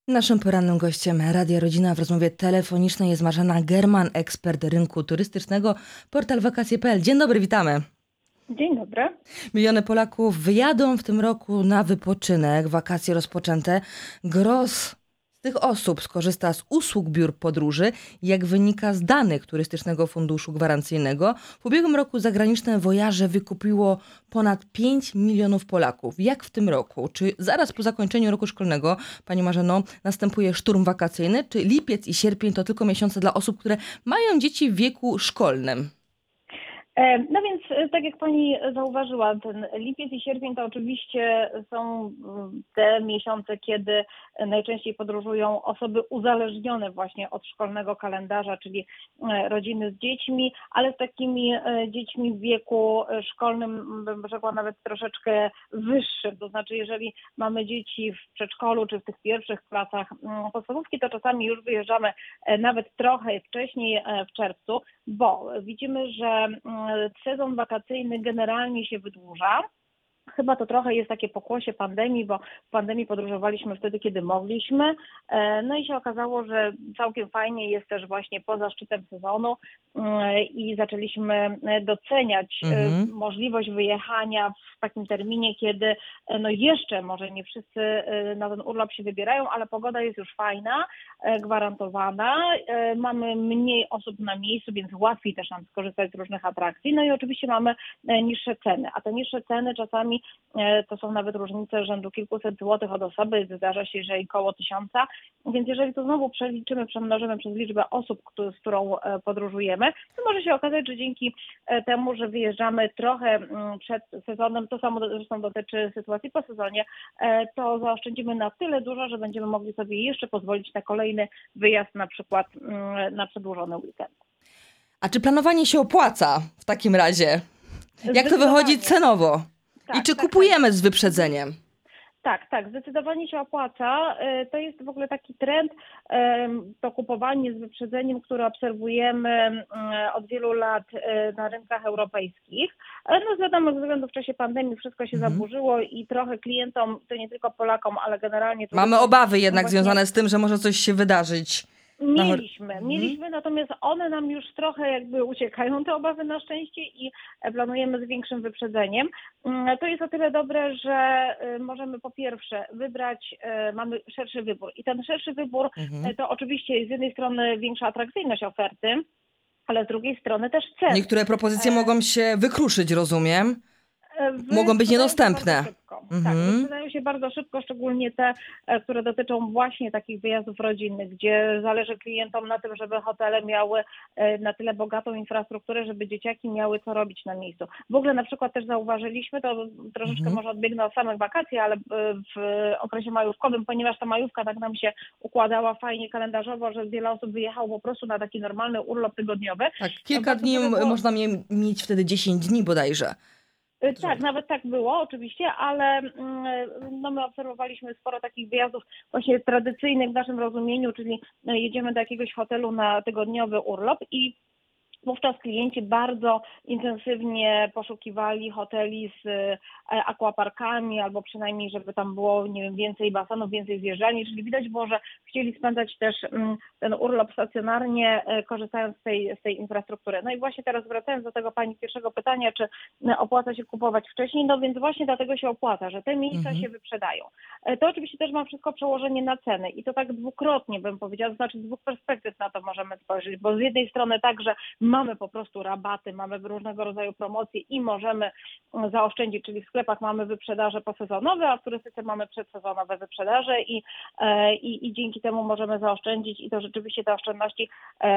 Naszym porannym gościem Radia Rodzina w rozmowie telefonicznej jest Marzena German, ekspert rynku turystycznego, portal wakacje.pl. Dzień dobry, witamy. Dzień dobry. Miliony Polaków wyjadą w tym roku na wypoczynek, wakacje rozpoczęte. Gros z tych osób skorzysta z usług biur podróży, jak wynika z danych Turystycznego Funduszu Gwarancyjnego. W ubiegłym roku zagraniczne wojaże wykupiło ponad 5 milionów Polaków. Jak w tym roku? Czy zaraz po zakończeniu roku szkolnego, Pani Marzeno, następuje szturm wakacyjny? Czy lipiec i sierpień to tylko miesiące dla osób, które mają dzieci w wieku szkolnym? No więc, tak jak Pani zauważyła, ten lipiec i sierpień to oczywiście są te miesiące, kiedy najczęściej podróżują osoby uzależnione właśnie od szkolnego kalendarza, czyli rodziny z dziećmi, ale z takimi dziećmi w wieku szkolnym, bym rzekła nawet troszeczkę wyższym. To znaczy, jeżeli mamy dzieci w przedszkolu czy w tych pierwszych klasach podstawówki, to czasami już wyjeżdżamy nawet trochę wcześniej w czerwcu, bo widzimy, że sezon wakacyjny generalnie się wydłuża. Chyba to trochę jest takie pokłosie pandemii, bo w pandemii podróżowaliśmy wtedy, kiedy mogliśmy. No i się okazało, że całkiem fajnie jest też właśnie poza szczytem sezonu i zaczęliśmy doceniać możliwość wyjechania w takim terminie, kiedy no jeszcze może nie wszyscy na ten urlop się wybierają, ale pogoda jest już fajna, gwarantowana. Mamy mniej osób na miejscu, więc łatwiej też nam skorzystać z różnych atrakcji. No i oczywiście mamy niższe ceny, a te niższe ceny czasami to są nawet różnice rzędu kilkuset złotych od osoby, zdarza się, że i koło 1000, więc jeżeli to znowu przeliczymy, przemnożymy przez liczbę osób, z którą podróżujemy, to może się okazać, że dzięki temu, że wyjeżdżamy trochę przed sezonem, to samo zresztą dotyczy sytuacji po sezonie, to zaoszczędzimy na tyle dużo, że będziemy mogli sobie jeszcze pozwolić na kolejny wyjazd, na przykład na przedłużony weekend. A czy planowanie się opłaca w takim razie? Jak to wychodzi cenowo? I czy kupujemy z wyprzedzeniem? Tak, zdecydowanie się opłaca. To jest w ogóle taki trend, to kupowanie z wyprzedzeniem, które obserwujemy od wielu lat na rynkach europejskich. No z wiadomych względów w czasie pandemii wszystko się zaburzyło i trochę klientom, to nie tylko Polakom, ale generalnie... Mamy obawy jednak związane z tym, że może coś się wydarzyć. Mieliśmy, natomiast one nam już trochę jakby uciekają, te obawy na szczęście, i planujemy z większym wyprzedzeniem. To jest o tyle dobre, że możemy po pierwsze wybrać, mamy szerszy wybór i ten szerszy wybór to oczywiście z jednej strony większa atrakcyjność oferty, ale z drugiej strony też ceny. Niektóre propozycje mogą się wykruszyć, rozumiem? Mogą być niedostępne. Tak, wyprzedają się bardzo szybko, szczególnie te, które dotyczą właśnie takich wyjazdów rodzinnych, gdzie zależy klientom na tym, żeby hotele miały na tyle bogatą infrastrukturę, żeby dzieciaki miały co robić na miejscu. W ogóle na przykład też zauważyliśmy, to troszeczkę może odbiegnę od samych wakacji, ale w okresie majówkowym, ponieważ ta majówka tak nam się układała fajnie kalendarzowo, że wiele osób wyjechało po prostu na taki normalny urlop tygodniowy. Tak, kilka dni można mieć wtedy 10 dni bodajże. Tak, nawet tak było oczywiście, ale no my obserwowaliśmy sporo takich wyjazdów właśnie tradycyjnych w naszym rozumieniu, czyli jedziemy do jakiegoś hotelu na tygodniowy urlop i wówczas klienci bardzo intensywnie poszukiwali hoteli z aquaparkami, albo przynajmniej, żeby tam było, nie wiem, więcej basenów, więcej zjeżdżalni, czyli widać było, że chcieli spędzać też ten urlop stacjonarnie, korzystając z tej infrastruktury. No i właśnie teraz wracając do tego Pani pierwszego pytania, czy opłaca się kupować wcześniej, no więc właśnie dlatego się opłaca, że te miejsca się wyprzedają. To oczywiście też ma wszystko przełożenie na ceny i to tak dwukrotnie bym powiedziała, to znaczy z dwóch perspektyw na to możemy spojrzeć, bo z jednej strony tak, że mamy po prostu rabaty, mamy różnego rodzaju promocje i możemy zaoszczędzić, czyli w sklepach mamy wyprzedaże posezonowe, a w turystyce mamy przedsezonowe wyprzedaże i dzięki temu możemy zaoszczędzić i to rzeczywiście te oszczędności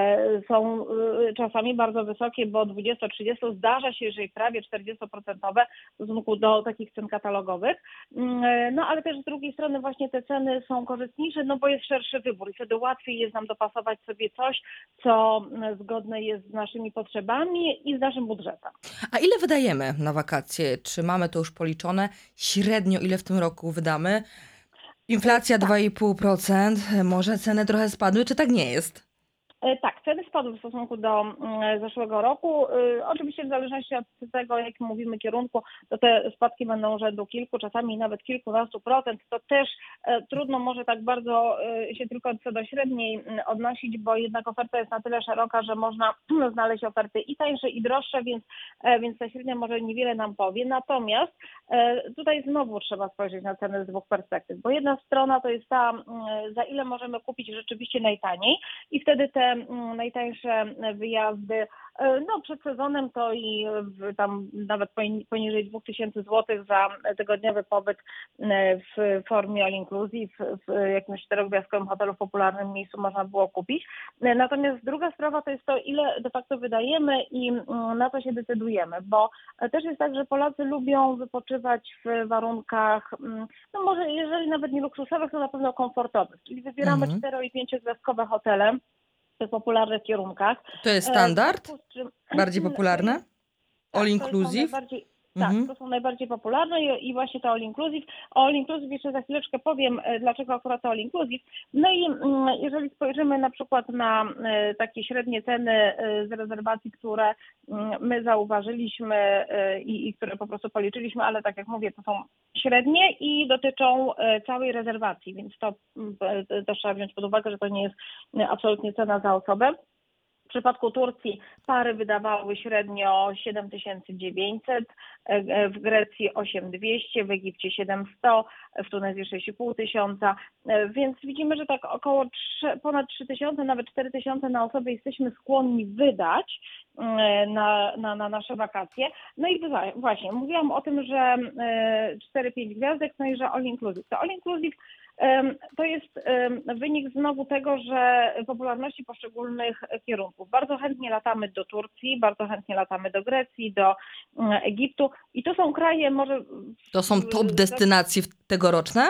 są czasami bardzo wysokie, bo 20-30, zdarza się, że i prawie 40% w stosunku do takich cen katalogowych. No ale też z drugiej strony właśnie te ceny są korzystniejsze, no bo jest szerszy wybór i wtedy łatwiej jest nam dopasować sobie coś, co zgodne jest z naszymi potrzebami i z naszym budżetem. A ile wydajemy na wakacje? Czy mamy to już policzone? Średnio ile w tym roku wydamy? Inflacja 2,5%, może ceny trochę spadły, czy tak nie jest? Tak, ceny spadły w stosunku do zeszłego roku. Oczywiście w zależności od tego, o jakim mówimy kierunku, to te spadki będą rzędu kilku, czasami nawet kilkunastu procent. To też trudno może tak bardzo się tylko co do średniej odnosić, bo jednak oferta jest na tyle szeroka, że można znaleźć oferty i tańsze, i droższe, więc ta średnia może niewiele nam powie. Natomiast tutaj znowu trzeba spojrzeć na ceny z dwóch perspektyw, bo jedna strona to jest ta, za ile możemy kupić rzeczywiście najtaniej i wtedy te najtańsze wyjazdy, no przed sezonem to i tam nawet poniżej 2000 zł za tygodniowy pobyt w formie all inclusive w jakimś czterogwiazdkowym hotelu w popularnym miejscu można było kupić. Natomiast druga sprawa to jest to, ile de facto wydajemy i na co się decydujemy, bo też jest tak, że Polacy lubią wypoczywać w warunkach, no może jeżeli nawet nie luksusowych, to na pewno komfortowych, czyli wybieramy 4- i 5-gwiazdkowe hotele w popularnych kierunkach. To jest W standard? związku z czym Bardziej popularne? All tak, inclusive? to są najbardziej popularne i właśnie to all inclusive. O all inclusive jeszcze za chwileczkę powiem, dlaczego akurat to all inclusive. No i jeżeli spojrzymy na przykład na takie średnie ceny z rezerwacji, które my zauważyliśmy i które po prostu policzyliśmy, ale tak jak mówię, to są średnie i dotyczą całej rezerwacji, więc to też trzeba wziąć pod uwagę, że to nie jest absolutnie cena za osobę. W przypadku Turcji pary wydawały średnio 7900, w Grecji 8200, w Egipcie 700, w Tunezji 6500, tysiąca, więc widzimy, że tak około ponad 3000, nawet 4000 na osobę jesteśmy skłonni wydać na nasze wakacje. No i właśnie, mówiłam o tym, że 4-5 gwiazdek, no i że all inclusive. To all inclusive to jest wynik znowu tego, że popularności poszczególnych kierunków. Bardzo chętnie latamy do Turcji, bardzo chętnie latamy do Grecji, do Egiptu i to są kraje może... To są top destynacje tegoroczne?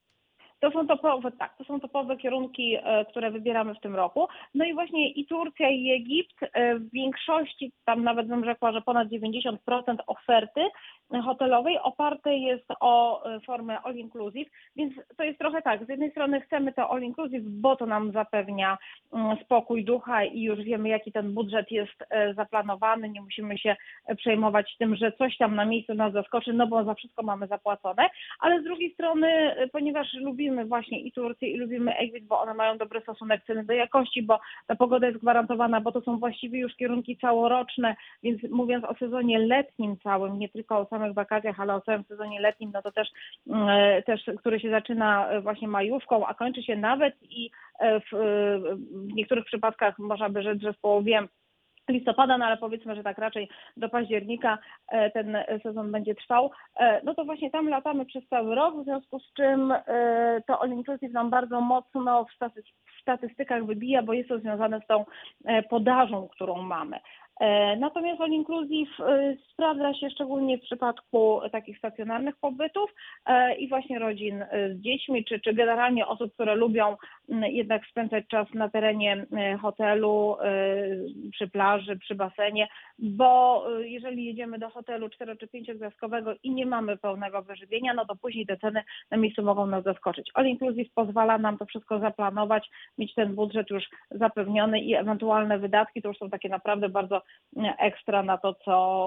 To są topowe kierunki, które wybieramy w tym roku. No i właśnie i Turcja, i Egipt w większości, tam nawet bym rzekła, że ponad 90% oferty hotelowej oparte jest o formę all inclusive, więc to jest trochę tak, z jednej strony chcemy to all inclusive, bo to nam zapewnia spokój ducha i już wiemy, jaki ten budżet jest zaplanowany, nie musimy się przejmować tym, że coś tam na miejscu nas zaskoczy, no bo za wszystko mamy zapłacone, ale z drugiej strony, ponieważ lubimy właśnie i Turcję i lubimy Egipt, bo one mają dobry stosunek ceny do jakości, bo ta pogoda jest gwarantowana, bo to są właściwie już kierunki całoroczne, więc mówiąc o sezonie letnim całym, nie tylko o samych wakacjach, ale o całym sezonie letnim, no to też który się zaczyna właśnie majówką, a kończy się nawet i w niektórych przypadkach można by rzec, że w połowie listopada, no ale powiedzmy, że tak raczej do października ten sezon będzie trwał, no to właśnie tam latamy przez cały rok, w związku z czym to all inclusive nam bardzo mocno w statystykach wybija, bo jest to związane z tą podażą, którą mamy. Natomiast all inclusive sprawdza się szczególnie w przypadku takich stacjonarnych pobytów i właśnie rodzin z dziećmi, czy generalnie osób, które lubią jednak spędzać czas na terenie hotelu, przy plaży, przy basenie, bo jeżeli jedziemy do hotelu 4- czy 5-gwiazdkowego i nie mamy pełnego wyżywienia, no to później te ceny na miejscu mogą nas zaskoczyć. All inclusive pozwala nam to wszystko zaplanować, mieć ten budżet już zapewniony i ewentualne wydatki to już są takie naprawdę bardzo ekstra na to,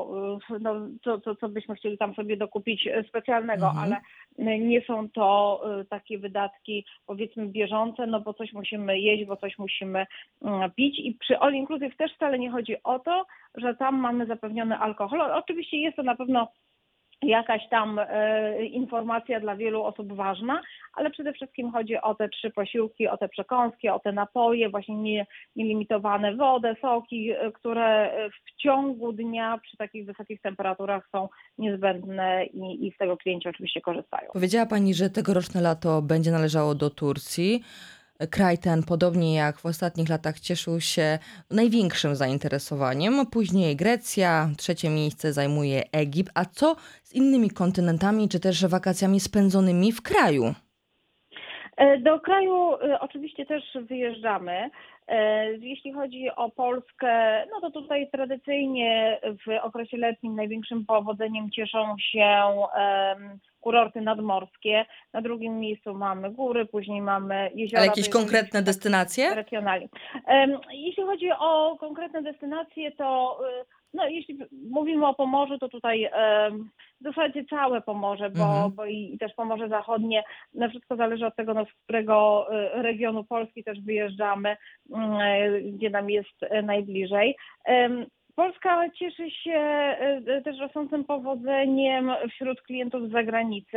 co byśmy chcieli tam sobie dokupić specjalnego, ale nie są to takie wydatki powiedzmy bieżące, no bo coś musimy jeść, bo coś musimy pić i przy all inclusive też wcale nie chodzi o to, że tam mamy zapewniony alkohol. Oczywiście jest to na pewno jakaś tam informacja dla wielu osób ważna, ale przede wszystkim chodzi o te 3 posiłki, o te przekąski, o te napoje, właśnie nielimitowane wodę, soki, które w ciągu dnia przy takich wysokich temperaturach są niezbędne i z tego klienci oczywiście korzystają. Powiedziała Pani, że tegoroczne lato będzie należało do Turcji. Kraj ten, podobnie jak w ostatnich latach, cieszył się największym zainteresowaniem. Później Grecja, 3. miejsce zajmuje Egipt. A co z innymi kontynentami, czy też wakacjami spędzonymi w kraju? Do kraju oczywiście też wyjeżdżamy. Jeśli chodzi o Polskę, no to tutaj tradycyjnie w okresie letnim największym powodzeniem cieszą się kurorty nadmorskie, na drugim miejscu mamy góry, później mamy jeziora. Ale jakieś konkretne destynacje? Regionalnie. Jeśli chodzi o konkretne destynacje, to no, jeśli mówimy o Pomorzu, to tutaj w zasadzie całe Pomorze, bo i też Pomorze Zachodnie, no wszystko zależy od tego, no, z którego regionu Polski też wyjeżdżamy, gdzie nam jest najbliżej. Polska cieszy się też rosnącym powodzeniem wśród klientów z zagranicy,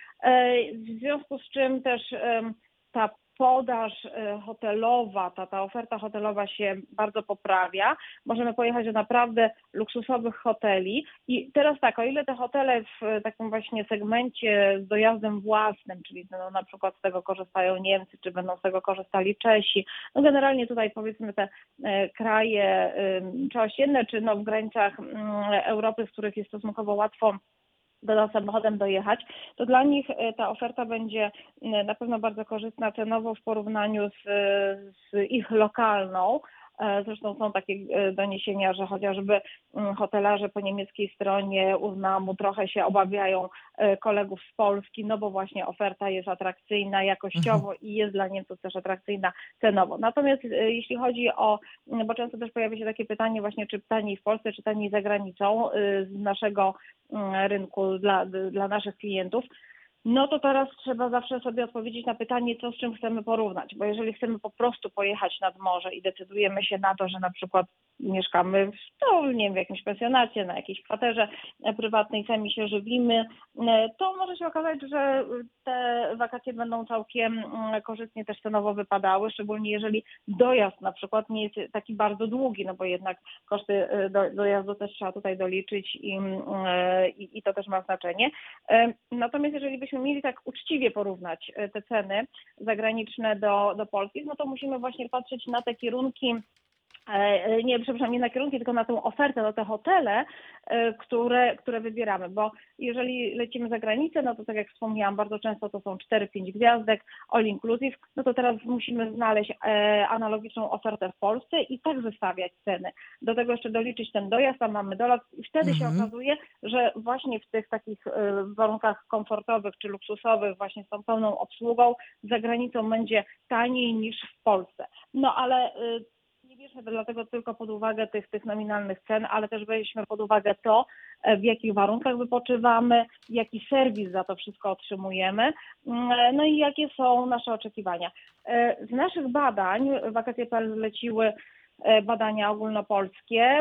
w związku z czym też ta podaż hotelowa, ta oferta hotelowa się bardzo poprawia. Możemy pojechać do naprawdę luksusowych hoteli i teraz tak, o ile te hotele w takim właśnie segmencie z dojazdem własnym, czyli no, na przykład z tego korzystają Niemcy, czy będą z tego korzystali Czesi, no generalnie tutaj powiedzmy te kraje czy osiedle, czy no w granicach Europy, z których jest stosunkowo łatwo samochodem dojechać, to dla nich ta oferta będzie na pewno bardzo korzystna cenowo w porównaniu z ich lokalną. Zresztą są takie doniesienia, że chociażby hotelarze po niemieckiej stronie UZNAM-u trochę się obawiają kolegów z Polski, no bo właśnie oferta jest atrakcyjna jakościowo i jest dla Niemców też atrakcyjna cenowo. Natomiast jeśli chodzi o, bo często też pojawia się takie pytanie właśnie, czy taniej w Polsce, czy taniej za granicą z naszego rynku dla naszych klientów, no to teraz trzeba zawsze sobie odpowiedzieć na pytanie, co z czym chcemy porównać, bo jeżeli chcemy po prostu pojechać nad morze i decydujemy się na to, że na przykład mieszkamy w jakimś pensjonacie, na jakiejś kwaterze prywatnej, sami się żywimy, to może się okazać, że te wakacje będą całkiem korzystnie też cenowo wypadały, szczególnie jeżeli dojazd na przykład nie jest taki bardzo długi, no bo jednak koszty dojazdu też trzeba tutaj doliczyć i to też ma znaczenie. Natomiast jeżeli byśmy mieli tak uczciwie porównać te ceny zagraniczne do polskich, no to musimy właśnie patrzeć na te kierunki, nie na kierunki, tylko na tę ofertę, na te hotele, które wybieramy, bo jeżeli lecimy za granicę, no to tak jak wspomniałam, bardzo często to są 4-5 gwiazdek, all inclusive, no to teraz musimy znaleźć analogiczną ofertę w Polsce i tak zestawiać ceny. Do tego jeszcze doliczyć ten dojazd, a mamy dolot i wtedy się okazuje, że właśnie w tych takich warunkach komfortowych czy luksusowych, właśnie z tą pełną obsługą, za granicą będzie taniej niż w Polsce. No ale nie bierzmy dlatego tylko pod uwagę tych nominalnych cen, ale też weźmy pod uwagę to, w jakich warunkach wypoczywamy, jaki serwis za to wszystko otrzymujemy, no i jakie są nasze oczekiwania. Z naszych badań, Wakacje.pl zleciły badania ogólnopolskie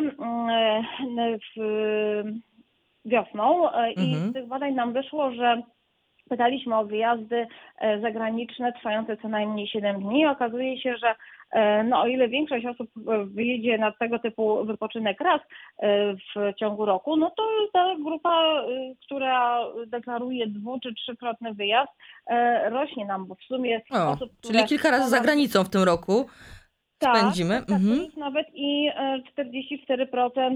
wiosną i z tych badań nam wyszło, że pytaliśmy o wyjazdy zagraniczne trwające co najmniej 7 dni. Okazuje się, że no, o ile większość osób wyjedzie na tego typu wypoczynek raz w ciągu roku, no to ta grupa, która deklaruje 2- czy 3-krotny wyjazd, rośnie nam, bo w sumie osób, czyli kilka razy za granicą w tym roku spędzimy. Tak, to jest nawet i 44%,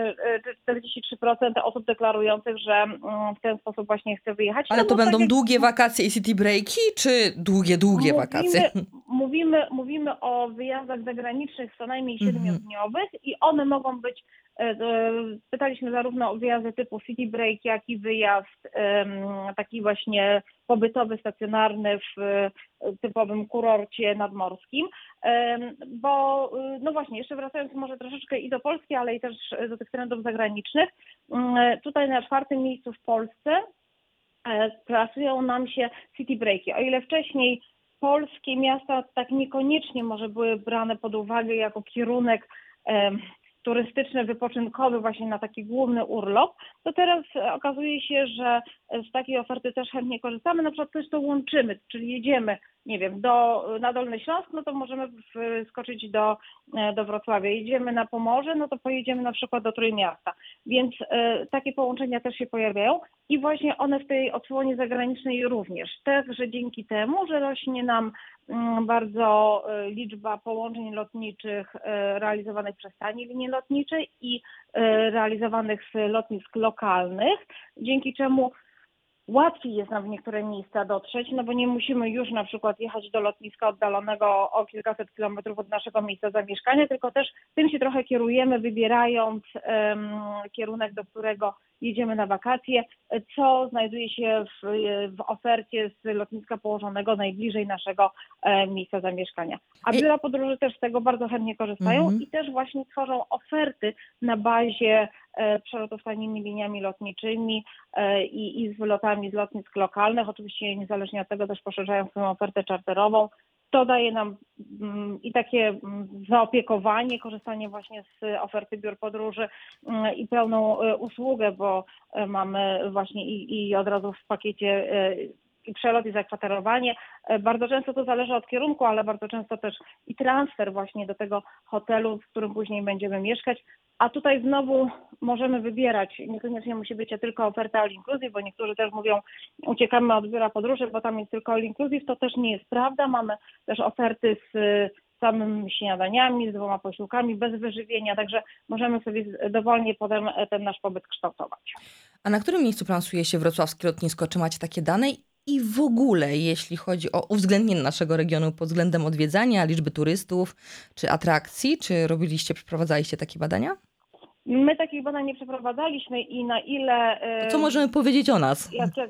43% osób deklarujących, że w ten sposób właśnie chce wyjechać. Ale no, to będą tak długie wakacje i city breaki, czy długie wakacje? Mówimy o wyjazdach zagranicznych co najmniej 7-dniowych i one mogą być, pytaliśmy zarówno o wyjazdy typu city break, jak i wyjazd taki właśnie pobytowy, stacjonarny w typowym kurorcie nadmorskim, bo no właśnie, jeszcze wracając może troszeczkę i do Polski, ale i też do tych trendów zagranicznych, tutaj na 4. miejscu w Polsce plasują nam się city breaki. O ile wcześniej polskie miasta tak niekoniecznie może były brane pod uwagę jako kierunek turystyczny, wypoczynkowy właśnie na taki główny urlop, to teraz okazuje się, że z takiej oferty też chętnie korzystamy, na przykład też to łączymy, czyli jedziemy, nie wiem, na Dolny Śląsk, no to możemy skoczyć do Wrocławia. Jedziemy na Pomorze, no to pojedziemy na przykład do Trójmiasta. Więc takie połączenia też się pojawiają i właśnie one w tej odsłonie zagranicznej również. Także dzięki temu, że rośnie nam bardzo liczba połączeń lotniczych realizowanych przez tanie linie lotnicze i realizowanych z lotnisk lokalnych, dzięki czemu łatwiej jest nam w niektóre miejsca dotrzeć, no bo nie musimy już na przykład jechać do lotniska oddalonego o kilkaset kilometrów od naszego miejsca zamieszkania, tylko też tym się trochę kierujemy, wybierając kierunek, do którego jedziemy na wakacje, co znajduje się w ofercie z lotniska położonego najbliżej naszego miejsca zamieszkania. A biura podróży też z tego bardzo chętnie korzystają i też właśnie tworzą oferty na bazie przelotów tanimi liniami lotniczymi i z wylotami z lotnisk lokalnych. Oczywiście niezależnie od tego też poszerzają swoją ofertę czarterową. To daje nam i takie zaopiekowanie, korzystanie właśnie z oferty biur podróży i pełną usługę, bo mamy właśnie i od razu w pakiecie i przelot, i zakwaterowanie. Bardzo często to zależy od kierunku, ale bardzo często też i transfer właśnie do tego hotelu, w którym później będziemy mieszkać. A tutaj znowu możemy wybierać, niekoniecznie musi być tylko oferta all inclusive, bo niektórzy też mówią, uciekamy od biura podróży, bo tam jest tylko all inclusive. To też nie jest prawda. Mamy też oferty z samymi śniadaniami, z 2 posiłkami, bez wyżywienia, także możemy sobie dowolnie potem ten nasz pobyt kształtować. A na którym miejscu plansuje się wrocławskie lotnisko? Czy macie takie dane? I w ogóle, jeśli chodzi o uwzględnienie naszego regionu pod względem odwiedzania, liczby turystów czy atrakcji, czy przeprowadzaliście takie badania? My takich badań nie przeprowadzaliśmy i na ile... To co możemy powiedzieć o nas?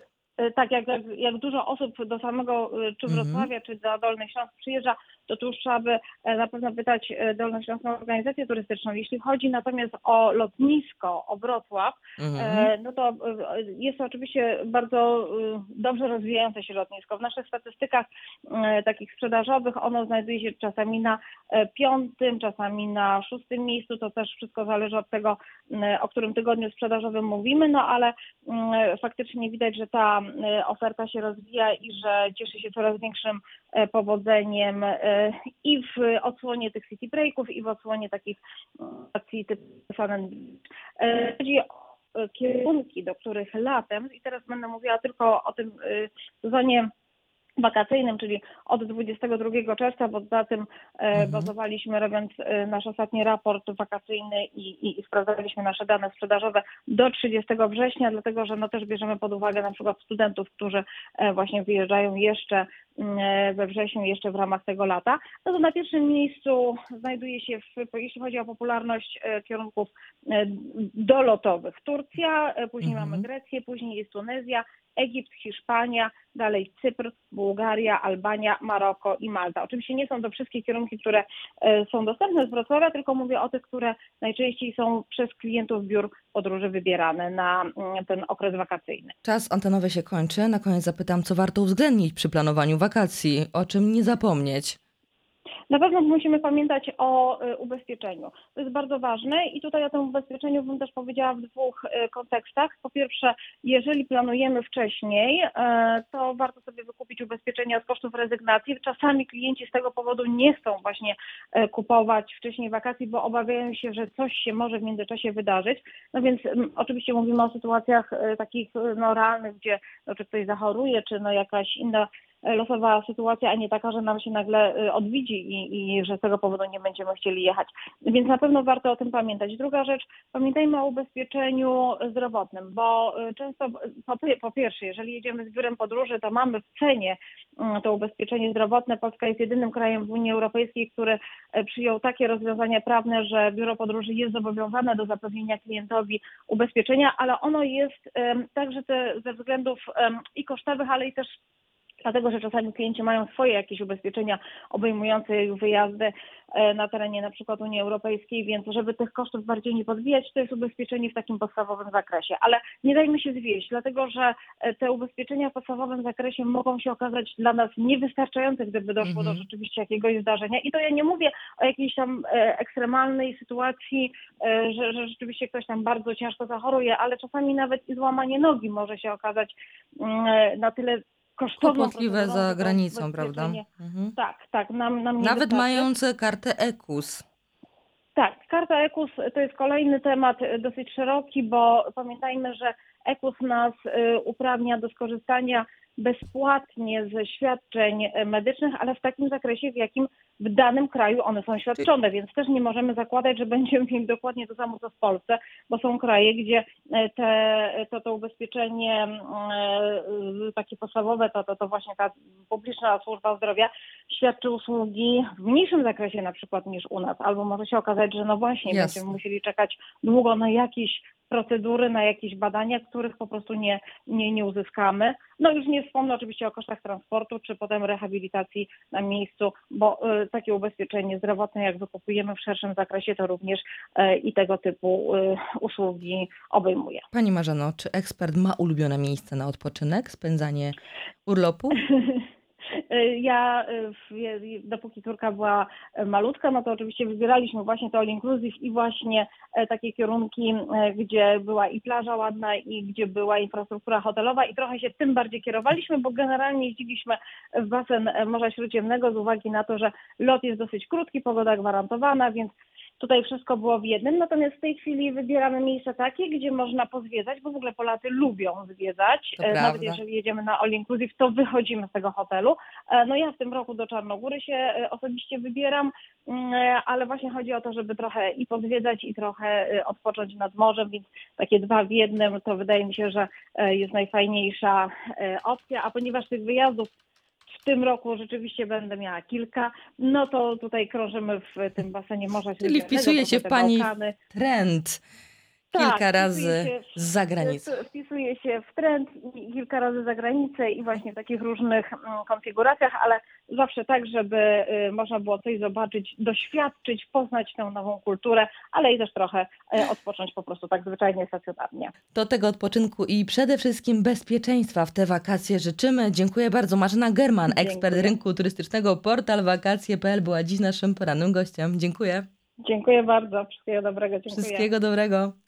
Jak dużo osób do samego czy Wrocławia, czy do Dolny Śląsk przyjeżdża, to tu już trzeba by na pewno pytać Dolnośląską Organizację Turystyczną. Jeśli chodzi natomiast o lotnisko, o Wrocław, no to jest to oczywiście bardzo dobrze rozwijające się lotnisko. W naszych statystykach takich sprzedażowych ono znajduje się czasami na 5., czasami na 6. miejscu. To też wszystko zależy od tego, o którym tygodniu sprzedażowym mówimy, no ale faktycznie widać, że ta oferta się rozwija i że cieszy się coraz większym powodzeniem i w odsłonie tych city breaków, i w odsłonie takich akcji typu Sun and Beach. Chodzi o kierunki, do których latem, i teraz będę mówiła tylko o tym sezonie wakacyjnym, czyli od 22 czerwca, bo za tym bazowaliśmy, robiąc nasz ostatni raport wakacyjny i sprawdzaliśmy nasze dane sprzedażowe do 30 września, dlatego że no też bierzemy pod uwagę na przykład studentów, którzy właśnie wyjeżdżają jeszcze we wrześniu, jeszcze w ramach tego lata. No to na pierwszym miejscu znajduje się, jeśli chodzi o popularność kierunków dolotowych, Turcja, później mamy Grecję, później jest Tunezja, Egipt, Hiszpania, dalej Cypr, Bułgaria, Albania, Maroko i Malta. Oczywiście nie są to wszystkie kierunki, które są dostępne z Wrocławia, tylko mówię o tych, które najczęściej są przez klientów biur podróży wybierane na ten okres wakacyjny. Czas antenowy się kończy. Na koniec zapytam, co warto uwzględnić przy planowaniu wakacji, o czym nie zapomnieć. Na pewno musimy pamiętać o ubezpieczeniu. To jest bardzo ważne i tutaj o tym ubezpieczeniu bym też powiedziała w 2 kontekstach. Po pierwsze, jeżeli planujemy wcześniej, to warto sobie wykupić ubezpieczenie od kosztów rezygnacji. Czasami klienci z tego powodu nie chcą właśnie kupować wcześniej wakacji, bo obawiają się, że coś się może w międzyczasie wydarzyć. No więc oczywiście mówimy o sytuacjach takich realnych, gdzie czy ktoś zachoruje, czy jakaś inna losowa sytuacja, a nie taka, że nam się nagle odwiedzi i że z tego powodu nie będziemy chcieli jechać. Więc na pewno warto o tym pamiętać. Druga rzecz, pamiętajmy o ubezpieczeniu zdrowotnym, bo często po pierwsze, jeżeli jedziemy z biurem podróży, to mamy w cenie to ubezpieczenie zdrowotne. Polska jest jedynym krajem w Unii Europejskiej, który przyjął takie rozwiązania prawne, że biuro podróży jest zobowiązane do zapewnienia klientowi ubezpieczenia, ale ono jest także ze względów i kosztowych, ale i też dlatego, że czasami klienci mają swoje jakieś ubezpieczenia obejmujące ich wyjazdy na terenie na przykład Unii Europejskiej, więc żeby tych kosztów bardziej nie podbijać, to jest ubezpieczenie w takim podstawowym zakresie. Ale nie dajmy się zwieść, dlatego że te ubezpieczenia w podstawowym zakresie mogą się okazać dla nas niewystarczające, gdyby doszło do rzeczywiście jakiegoś zdarzenia. I to ja nie mówię o jakiejś tam ekstremalnej sytuacji, że rzeczywiście ktoś tam bardzo ciężko zachoruje, ale czasami nawet i złamanie nogi może się okazać na tyle kosztowną kłopotliwe za granicą, prawda? Tak. Nam nie Nawet wystarczy. mając kartę EKUS. Tak, karta EKUS to jest kolejny temat dosyć szeroki, bo pamiętajmy, że EKUS nas uprawnia do skorzystania bezpłatnie ze świadczeń medycznych, ale w takim zakresie, w jakim w danym kraju one są świadczone, więc też nie możemy zakładać, że będziemy mieli dokładnie to samo co w Polsce, bo są kraje, gdzie to ubezpieczenie takie podstawowe, to właśnie ta publiczna służba zdrowia świadczy usługi w mniejszym zakresie na przykład niż u nas, albo może się okazać, że no właśnie Jasne. będziemy musieli czekać długo na jakieś procedury, na jakieś badania, których po prostu nie uzyskamy. No już nie wspomnę oczywiście o kosztach transportu, czy potem rehabilitacji na miejscu, bo takie ubezpieczenie zdrowotne, jak wykupujemy w szerszym zakresie, to również i tego typu usługi obejmuje. Pani Marzeno, czy ekspert ma ulubione miejsce na odpoczynek, spędzanie urlopu? Ja, dopóki córka była malutka, no to oczywiście wybieraliśmy właśnie to all inclusive i właśnie takie kierunki, gdzie była i plaża ładna i gdzie była infrastruktura hotelowa i trochę się tym bardziej kierowaliśmy, bo generalnie jeździliśmy w basen Morza Śródziemnego z uwagi na to, że lot jest dosyć krótki, pogoda gwarantowana, więc tutaj wszystko było w jednym, natomiast w tej chwili wybieramy miejsca takie, gdzie można pozwiedzać, bo w ogóle Polacy lubią zwiedzać. To Nawet prawda. jeżeli jedziemy na all inclusive, to wychodzimy z tego hotelu. No ja w tym roku do Czarnogóry się osobiście wybieram, ale właśnie chodzi o to, żeby trochę i pozwiedzać i trochę odpocząć nad morzem, więc takie dwa w jednym to wydaje mi się, że jest najfajniejsza opcja, a ponieważ tych wyjazdów w tym roku rzeczywiście będę miała kilka, no to tutaj krążymy w tym basenie Morza Czyli Śródziemnego. wpisuje się w te pani Bałkany. trend Tak, kilka razy z zagranicy. Wpisuje się w trend kilka razy za granicę i właśnie w takich różnych konfiguracjach, ale zawsze tak, żeby można było coś zobaczyć, doświadczyć, poznać tę nową kulturę, ale i też trochę odpocząć po prostu tak zwyczajnie stacjonarnie. Do tego odpoczynku i przede wszystkim bezpieczeństwa w te wakacje życzymy. Dziękuję bardzo. Marzena German, ekspert rynku turystycznego, portal wakacje.pl była dziś naszym porannym gościem. Dziękuję. Dziękuję bardzo. Wszystkiego dobrego. Dziękuję. Wszystkiego dobrego.